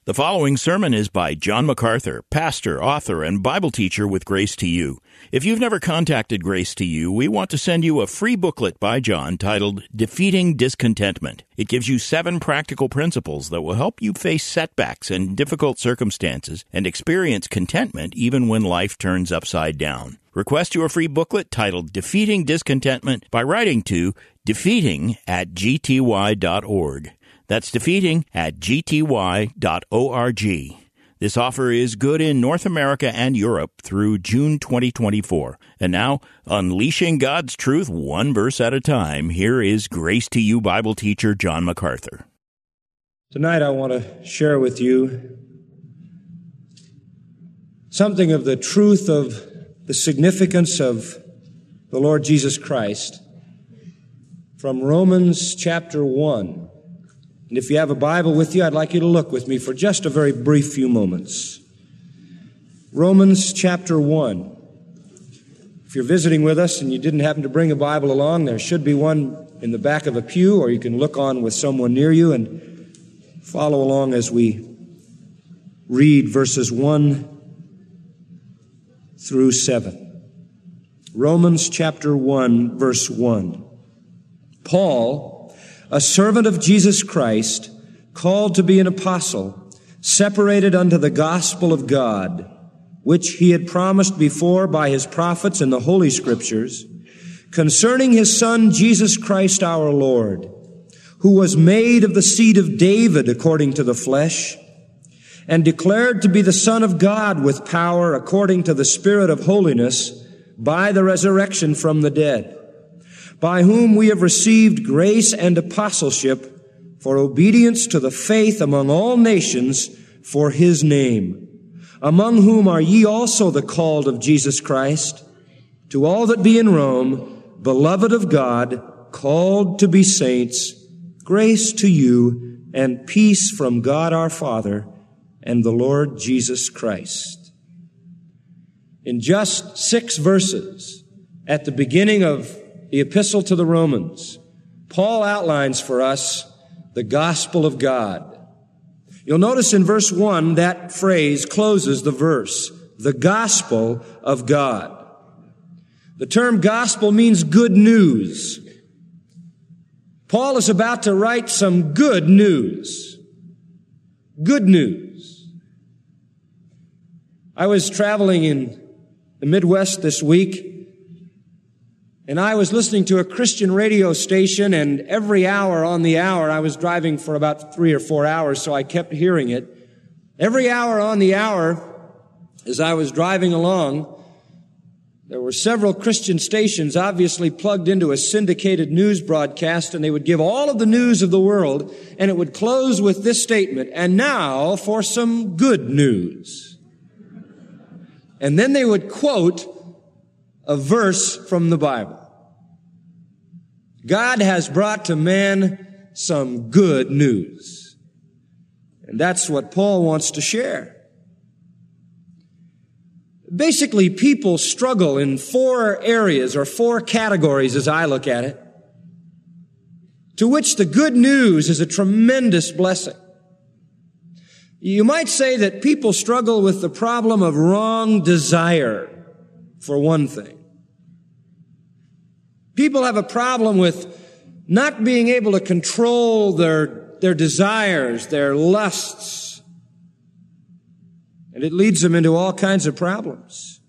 The following sermon is by John MacArthur, pastor, author, and Bible teacher with Grace to You. If you've never contacted Grace to You, we want to send you a free booklet by John titled Defeating Discontentment. It gives you 7 practical principles that will help you face setbacks and difficult circumstances and experience contentment even when life turns upside down. Request your free booklet titled Defeating Discontentment by writing to defeating@gty.org. That's defeating@gty.org. This offer is good in North America and Europe through June 2024. And now, unleashing God's truth one verse at a time, here is Grace to You Bible teacher John MacArthur. Tonight I want to share with you something of the truth of the significance of the Lord Jesus Christ from Romans chapter 1. And if you have a Bible with you, I'd like you to look with me for just a very brief few moments. Romans chapter 1. If you're visiting with us and you didn't happen to bring a Bible along, there should be one in the back of a pew, or you can look on with someone near you and follow along as we read verses 1 through 7. Romans chapter 1, verse 1. Paul, a servant of Jesus Christ, called to be an apostle, separated unto the gospel of God, which he had promised before by his prophets in the Holy Scriptures, concerning his Son Jesus Christ our Lord, who was made of the seed of David according to the flesh, and declared to be the Son of God with power according to the Spirit of holiness by the resurrection from the dead, by whom we have received grace and apostleship for obedience to the faith among all nations for his name, among whom are ye also the called of Jesus Christ, to all that be in Rome, beloved of God, called to be saints, grace to you and peace from God our Father and the Lord Jesus Christ. In just 6 verses at the beginning of the epistle to the Romans, Paul outlines for us the gospel of God. You'll notice in verse 1 that phrase closes the verse, the gospel of God. The term gospel means good news. Paul is about to write some good news. Good news. I was traveling in the Midwest this week, and I was listening to a Christian radio station, and every hour on the hour, I was driving for about 3 or 4 hours, so I kept hearing it. Every hour on the hour, as I was driving along, there were several Christian stations obviously plugged into a syndicated news broadcast, and they would give all of the news of the world, and it would close with this statement, and now for some good news. And then they would quote a verse from the Bible. God has brought to man some good news. And that's what Paul wants to share. Basically, people struggle in 4 areas or 4 categories as I look at it, to which the good news is a tremendous blessing. You might say that people struggle with the problem of wrong desire, for one thing. People have a problem with not being able to control their desires, their lusts. And it leads them into all kinds of problems.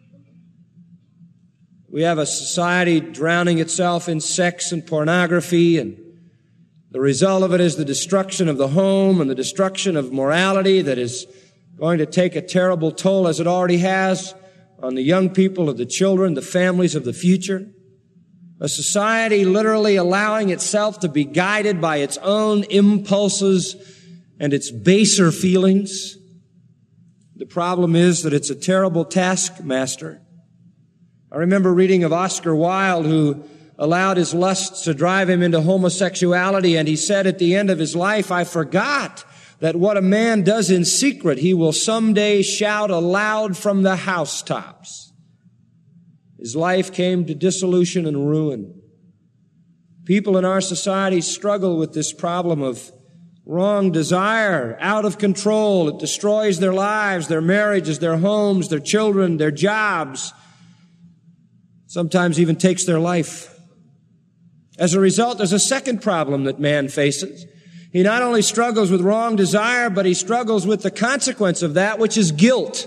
We have a society drowning itself in sex and pornography, and the result of it is the destruction of the home and the destruction of morality that is going to take a terrible toll, as it already has, on the young people of the children, the families of the future. A society literally allowing itself to be guided by its own impulses and its baser feelings. The problem is that it's a terrible taskmaster. I remember reading of Oscar Wilde, who allowed his lusts to drive him into homosexuality, and he said at the end of his life, I forgot that what a man does in secret, he will someday shout aloud from the housetops. His life came to dissolution and ruin. People in our society struggle with this problem of Wrong desire, out of control. It destroys their lives, their marriages, their homes, their children, their jobs. Sometimes even takes their life. As a result, there's a second problem that man faces. He not only struggles with wrong desire, but he struggles with the consequence of that, which is guilt.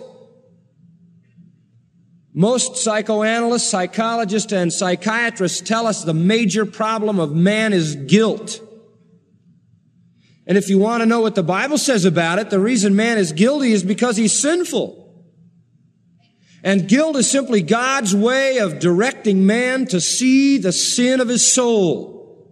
Most psychoanalysts, psychologists, and psychiatrists tell us the major problem of man is guilt. And if you want to know what the Bible says about it, the reason man is guilty is because he's sinful. And guilt is simply God's way of directing man to see the sin of his soul.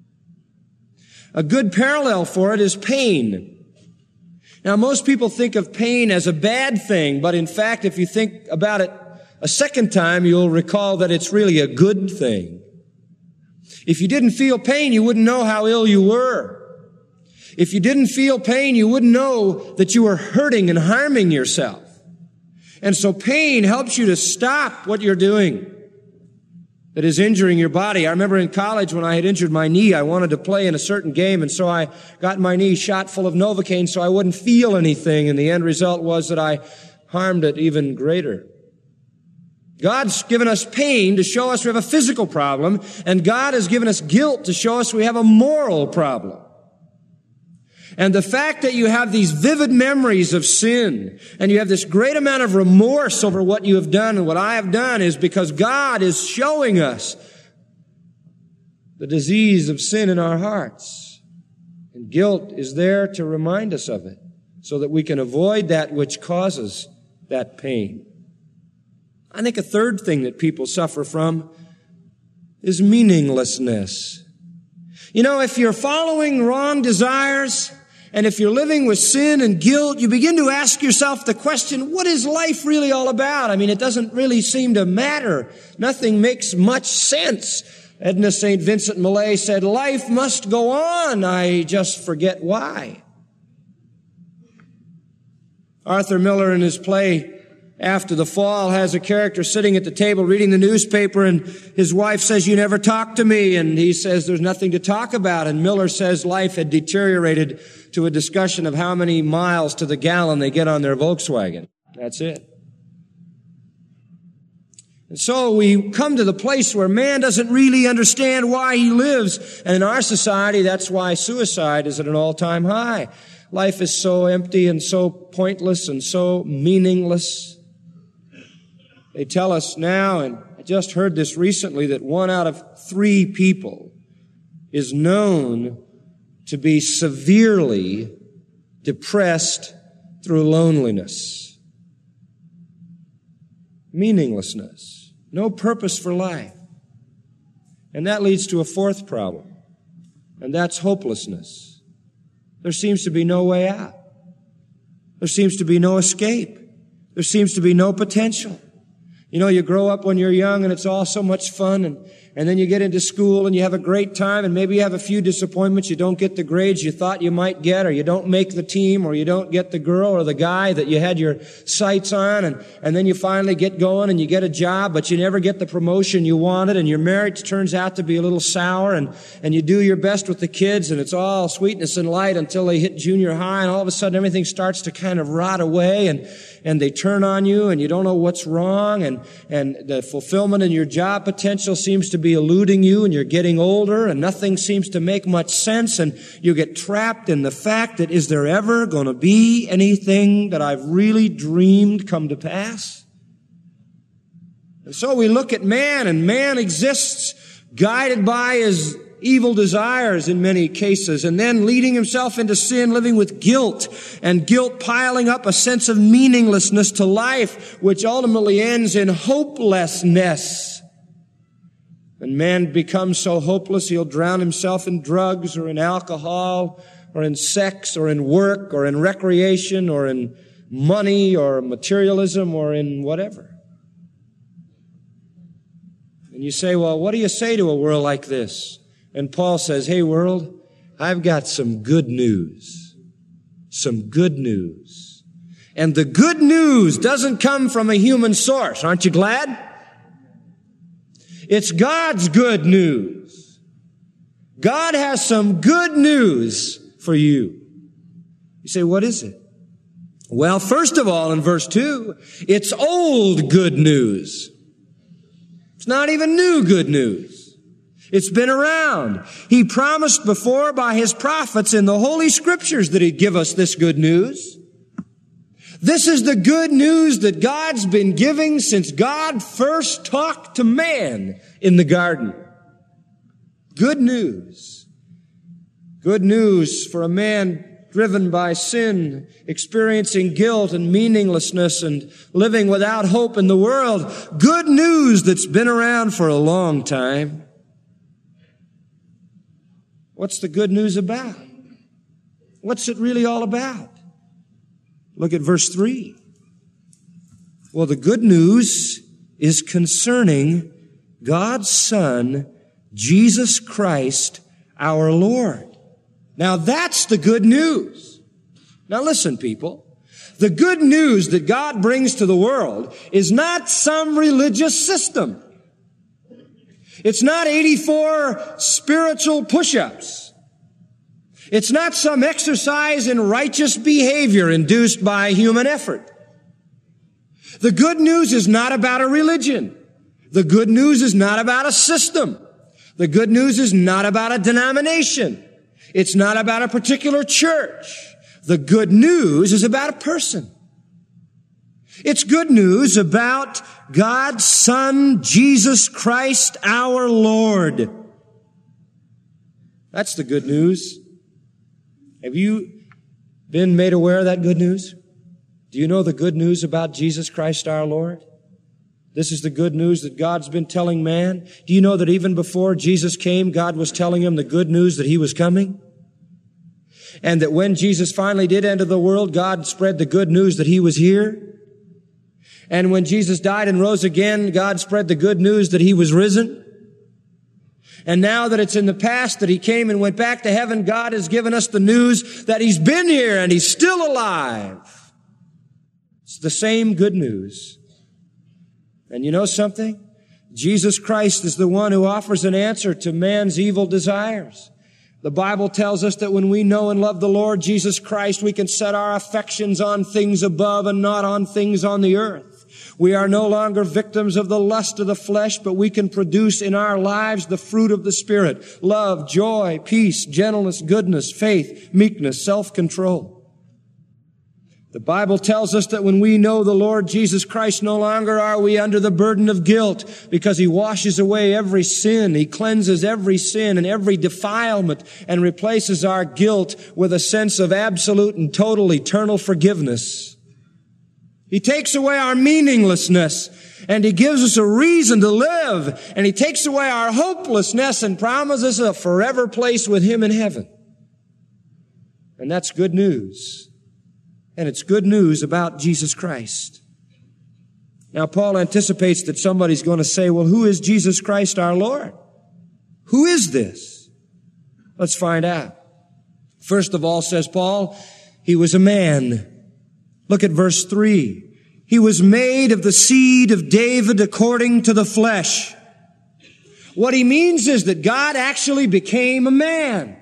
A good parallel for it is pain. Now, most people think of pain as a bad thing, but in fact, if you think about it a second time, you'll recall that it's really a good thing. If you didn't feel pain, you wouldn't know how ill you were. If you didn't feel pain, you wouldn't know that you were hurting and harming yourself. And so pain helps you to stop what you're doing that is injuring your body. I remember in college when I had injured my knee, I wanted to play in a certain game, and so I got my knee shot full of Novocaine so I wouldn't feel anything, and the end result was that I harmed it even greater. God's given us pain to show us we have a physical problem, and God has given us guilt to show us we have a moral problem. And the fact that you have these vivid memories of sin and you have this great amount of remorse over what you have done and what I have done is because God is showing us the disease of sin in our hearts. And guilt is there to remind us of it so that we can avoid that which causes that pain. I think a third thing that people suffer from is meaninglessness. You know, if you're following wrong desires, and if you're living with sin and guilt, you begin to ask yourself the question, what is life really all about? I mean, it doesn't really seem to matter. Nothing makes much sense. Edna St. Vincent Millay said, life must go on. I just forget why. Arthur Miller in his play, After the Fall, has a character sitting at the table reading the newspaper, and his wife says, you never talk to me. And he says, there's nothing to talk about. And Miller says life had deteriorated to a discussion of how many miles to the gallon they get on their Volkswagen. That's it. And so we come to the place where man doesn't really understand why he lives. And in our society, that's why suicide is at an all-time high. Life is so empty and so pointless and so meaningless. They tell us now, and I just heard this recently, that 1 out of 3 people is known to be severely depressed through loneliness. Meaninglessness. No purpose for life. And that leads to a fourth problem, and that's hopelessness. There seems to be no way out. There seems to be no escape. There seems to be no potential. You know, you grow up when you're young and it's all so much fun, and then you get into school and you have a great time, and maybe you have a few disappointments. You don't get the grades you thought you might get, or you don't make the team, or you don't get the girl or the guy that you had your sights on, and then you finally get going and you get a job, but you never get the promotion you wanted, and your marriage turns out to be a little sour, and you do your best with the kids, and it's all sweetness and light until they hit junior high, and all of a sudden everything starts to kind of rot away, and they turn on you, and you don't know what's wrong, and the fulfillment in your job potential seems to be eluding you, and you're getting older, and nothing seems to make much sense, and you get trapped in the fact that, is there ever going to be anything that I've really dreamed come to pass? And so we look at man, and man exists guided by his evil desires in many cases, and then leading himself into sin, living with guilt, and guilt piling up a sense of meaninglessness to life, which ultimately ends in hopelessness. And man becomes so hopeless, he'll drown himself in drugs or in alcohol or in sex or in work or in recreation or in money or materialism or in whatever. And you say, well, what do you say to a world like this? And Paul says, hey, world, I've got some good news. Some good news. And the good news doesn't come from a human source. Aren't you glad? It's God's good news. God has some good news for you. say, what is it? Well, first of all, in verse 2, it's old good news. It's not even new good news. It's been around. He promised before by His prophets in the Holy Scriptures that He'd give us this good news. This is the good news that God's been giving since God first talked to man in the garden. Good news. Good news for a man driven by sin, experiencing guilt and meaninglessness and living without hope in the world. Good news that's been around for a long time. What's the good news about? What's it really all about? Look at verse 3. Well, the good news is concerning God's Son, Jesus Christ, our Lord. Now that's the good news. Now listen, people. The good news that God brings to the world is not some religious system. It's not 84 spiritual push-ups. It's not some exercise in righteous behavior induced by human effort. The good news is not about a religion. The good news is not about a system. The good news is not about a denomination. It's not about a particular church. The good news is about a person. It's good news about God's Son, Jesus Christ, our Lord. That's the good news. Have you been made aware of that good news? Do you know the good news about Jesus Christ, our Lord? This is the good news that God's been telling man. Do you know that even before Jesus came, God was telling him the good news that He was coming? And that when Jesus finally did enter the world, God spread the good news that He was here. And when Jesus died and rose again, God spread the good news that He was risen. And now that it's in the past that He came and went back to heaven, God has given us the news that He's been here and He's still alive. It's the same good news. And you know something? Jesus Christ is the one who offers an answer to man's evil desires. The Bible tells us that when we know and love the Lord Jesus Christ, we can set our affections on things above and not on things on the earth. We are no longer victims of the lust of the flesh, but we can produce in our lives the fruit of the Spirit: love, joy, peace, gentleness, goodness, faith, meekness, self-control. The Bible tells us that when we know the Lord Jesus Christ, no longer are we under the burden of guilt, because He washes away every sin. He cleanses every sin and every defilement and replaces our guilt with a sense of absolute and total eternal forgiveness. He takes away our meaninglessness and He gives us a reason to live, and He takes away our hopelessness and promises a forever place with Him in heaven. And that's good news. And it's good news about Jesus Christ. Now, Paul anticipates that somebody's going to say, well, who is Jesus Christ our Lord? Who is this? Let's find out. First of all, says Paul, He was a man. Look at verse 3. He was made of the seed of David according to the flesh. What he means is that God actually became a man.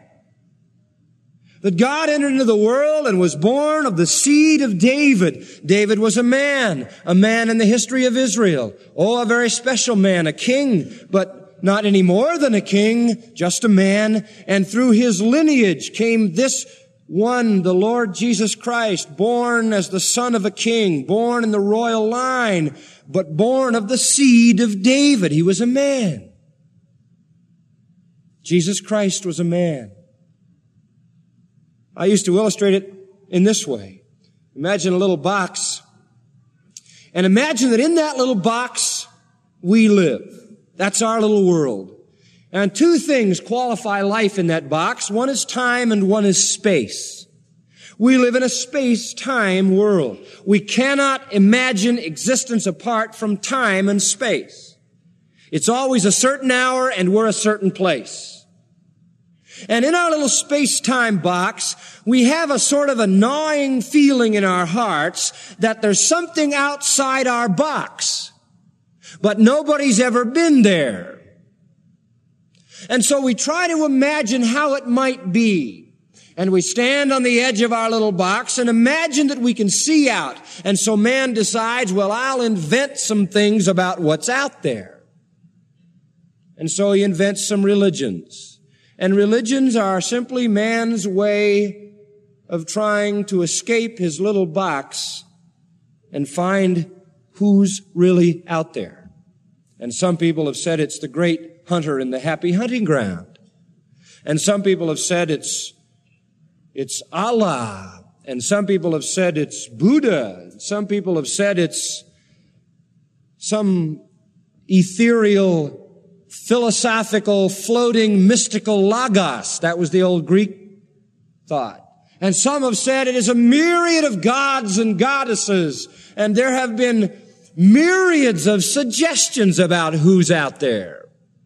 That God entered into the world and was born of the seed of David. David was a man in the history of Israel. Oh, a very special man, a king, but not any more than a king, just a man. And through his lineage came this one, the Lord Jesus Christ, born as the son of a king, born in the royal line, but born of the seed of David. He was a man. Jesus Christ was a man. I used to illustrate it in this way. Imagine a little box, and imagine that in that little box we live. That's our little world. And two things qualify life in that box. One is time and one is space. We live in a space-time world. We cannot imagine existence apart from time and space. It's always a certain hour and we're a certain place. And in our little space-time box, we have a sort of a gnawing feeling in our hearts that there's something outside our box, but nobody's ever been there. And so we try to imagine how it might be. And we stand on the edge of our little box and imagine that we can see out. And so man decides, well, I'll invent some things about what's out there. And so he invents some religions. And religions are simply man's way of trying to escape his little box and find who's really out there. And some people have said it's the great hunter in the happy hunting ground. And some people have said it's Allah. And some people have said it's Buddha. Some people have said it's some ethereal, philosophical, floating, mystical logos. That was the old Greek thought. And some have said it is a myriad of gods and goddesses. And there have been myriads of suggestions about who's out there.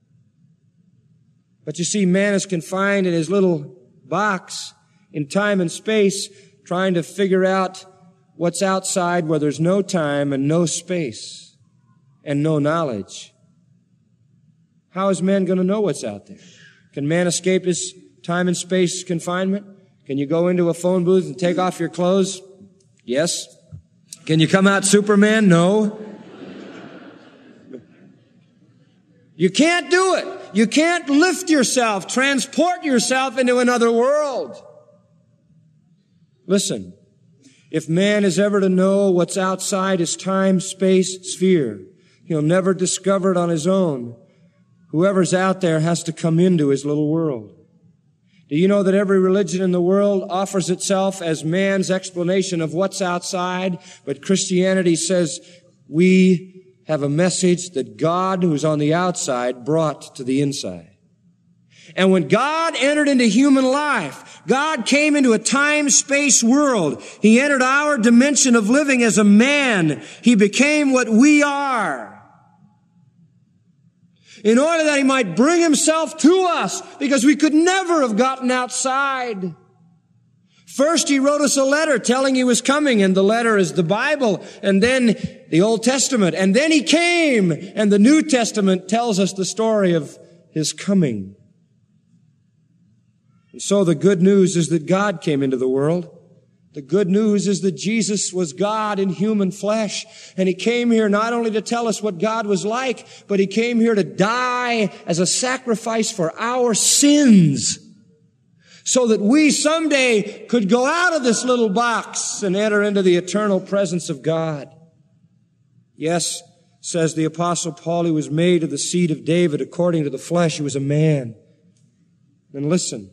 But you see, man is confined in his little box in time and space, trying to figure out what's outside where there's no time and no space and no knowledge. How is man going to know what's out there? Can man escape his time and space confinement? Can you go into a phone booth and take off your clothes? Yes. Can you come out Superman? No. You can't do it. You can't lift yourself, transport yourself into another world. Listen, if man is ever to know what's outside his time-space sphere, he'll never discover it on his own. Whoever's out there has to come into his little world. Do you know that every religion in the world offers itself as man's explanation of what's outside? But Christianity says we have a message that God, who's on the outside, brought to the inside. And when God entered into human life, God came into a time-space world. He entered our dimension of living as a man. He became what we are, in order that he might bring himself to us, because we could never have gotten outside. First, he wrote us a letter telling he was coming, and the letter is the Bible, and then the Old Testament. And then he came, and the New Testament tells us the story of his coming. And so the good news is that God came into the world. The good news is that Jesus was God in human flesh. And he came here not only to tell us what God was like, but he came here to die as a sacrifice for our sins, so that we someday could go out of this little box and enter into the eternal presence of God. Yes, says the Apostle Paul, he was made of the seed of David according to the flesh. He was a man. And listen,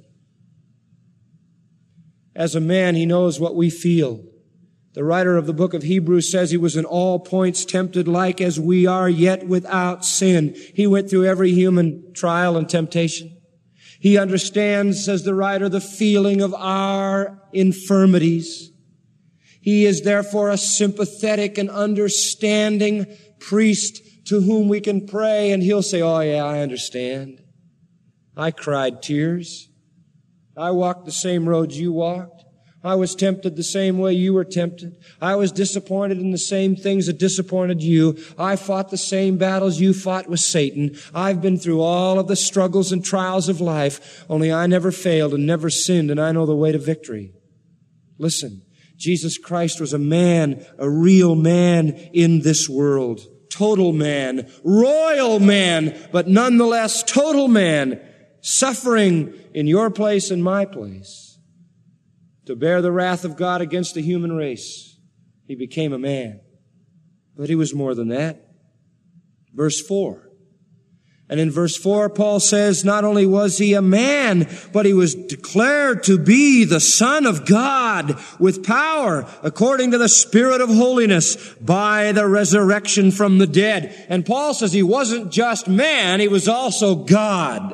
as a man, he knows what we feel. The writer of the book of Hebrews says he was in all points tempted like as we are, yet without sin. He went through every human trial and temptation. He understands, says the writer, the feeling of our infirmities. He is therefore a sympathetic and understanding priest to whom we can pray, and he'll say, oh yeah, I understand. I cried tears. I walked the same roads you walked. I was tempted the same way you were tempted. I was disappointed in the same things that disappointed you. I fought the same battles you fought with Satan. I've been through all of the struggles and trials of life, only I never failed and never sinned, and I know the way to victory. Listen, Jesus Christ was a man, a real man in this world. Total man, royal man, but nonetheless total man, suffering in your place and my place to bear the wrath of God against the human race. He became a man. But he was more than that. Verse 4. And in verse 4, Paul says, not only was he a man, but he was declared to be the Son of God with power according to the Spirit of holiness by the resurrection from the dead. And Paul says he wasn't just man, he was also God.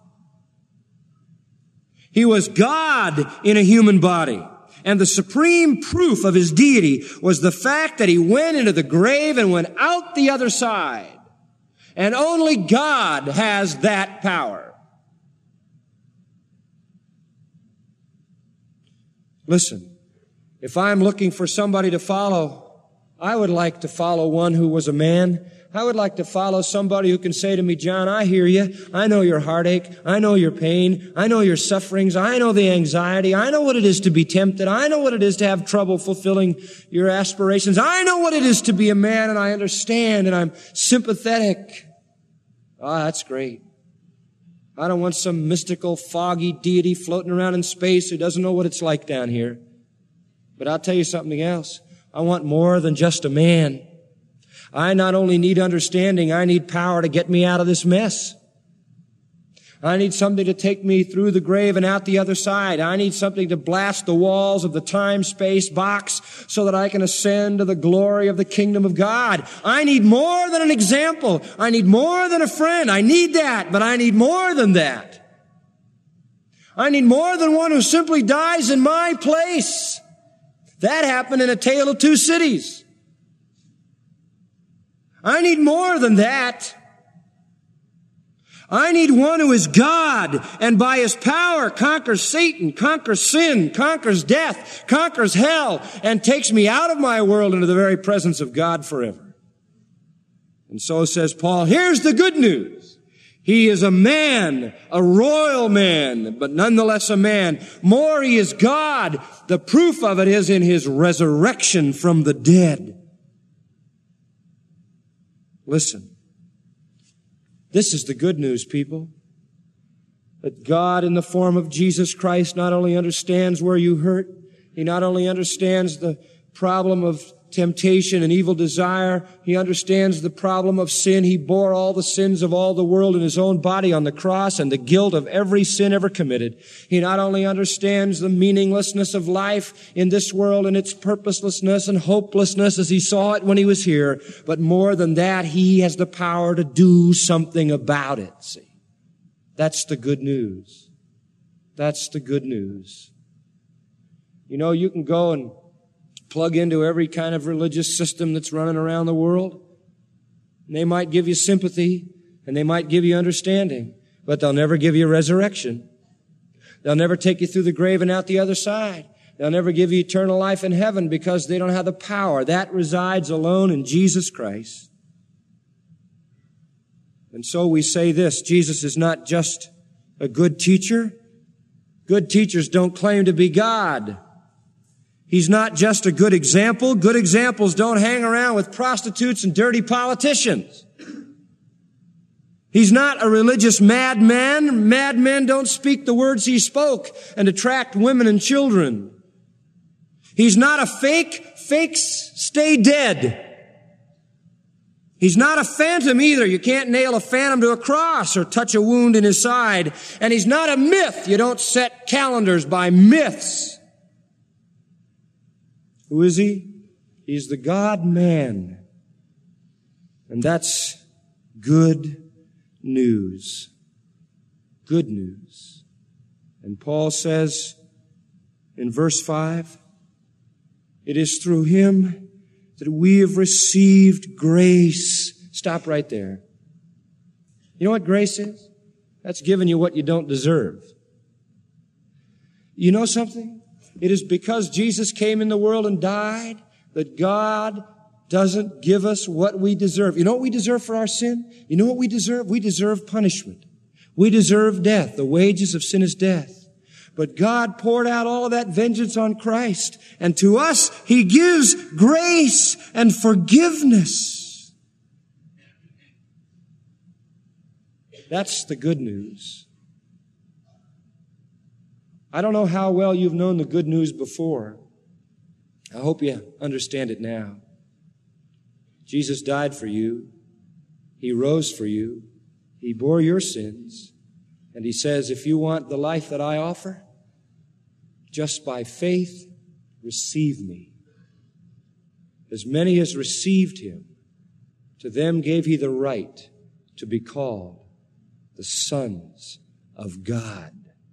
He was God in a human body. And the supreme proof of his deity was the fact that he went into the grave and went out the other side. And only God has that power. Listen, if I'm looking for somebody to follow, I would like to follow one who was a man. I would like to follow somebody who can say to me, John, I hear you. I know your heartache. I know your pain. I know your sufferings. I know the anxiety. I know what it is to be tempted. I know what it is to have trouble fulfilling your aspirations. I know what it is to be a man, and I understand, and I'm sympathetic. Ah, that's great. I don't want some mystical, foggy deity floating around in space who doesn't know what it's like down here. But I'll tell you something else. I want more than just a man. I not only need understanding, I need power to get me out of this mess. I need something to take me through the grave and out the other side. I need something to blast the walls of the time-space box so that I can ascend to the glory of the kingdom of God. I need more than an example. I need more than a friend. I need that, but I need more than that. I need more than one who simply dies in my place. That happened in A Tale of Two Cities. I need more than that. I need one who is God and by His power conquers Satan, conquers sin, conquers death, conquers hell, and takes me out of my world into the very presence of God forever. And so says Paul, here's the good news. He is a man, a royal man, but nonetheless a man. More, He is God. The proof of it is in His resurrection from the dead. Listen, this is the good news, people. That God in the form of Jesus Christ not only understands where you hurt, He not only understands the problem of temptation and evil desire, He understands the problem of sin. He bore all the sins of all the world in His own body on the cross and the guilt of every sin ever committed. He not only understands the meaninglessness of life in this world and its purposelessness and hopelessness as He saw it when He was here, but more than that, He has the power to do something about it. See, that's the good news. That's the good news. You know, you can go and plug into every kind of religious system that's running around the world. And they might give you sympathy and they might give you understanding, but they'll never give you a resurrection. They'll never take you through the grave and out the other side. They'll never give you eternal life in heaven because they don't have the power. That resides alone in Jesus Christ. And so we say this, Jesus is not just a good teacher. Good teachers don't claim to be God. He's not just a good example. Good examples don't hang around with prostitutes and dirty politicians. He's not a religious madman. Madmen don't speak the words He spoke and attract women and children. He's not a fake. Fakes stay dead. He's not a phantom either. You can't nail a phantom to a cross or touch a wound in His side. And He's not a myth. You don't set calendars by myths. Who is He? He's the God-man. And that's good news. Good news. And Paul says in verse 5, it is through Him that we have received grace. Stop right there. You know what grace is? That's giving you what you don't deserve. You know something? It is because Jesus came in the world and died that God doesn't give us what we deserve. You know what we deserve for our sin? You know what we deserve? We deserve punishment. We deserve death. The wages of sin is death. But God poured out all of that vengeance on Christ. And to us, He gives grace and forgiveness. That's the good news. I don't know how well you've known the good news before. I hope you understand it now. Jesus died for you. He rose for you. He bore your sins. And He says, if you want the life that I offer, just by faith, receive me. As many as received Him, to them gave He the right to be called the sons of God.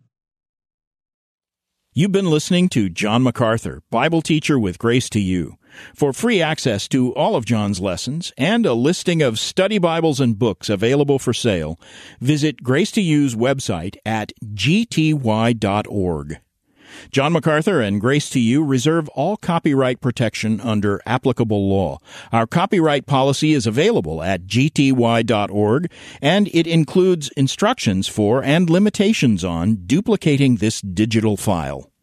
You've been listening to John MacArthur, Bible teacher with Grace to You. For free access to all of John's lessons and a listing of study Bibles and books available for sale, visit Grace to You's website at gty.org. John MacArthur and Grace to You reserve all copyright protection under applicable law. Our copyright policy is available at gty.org, and it includes instructions for and limitations on duplicating this digital file.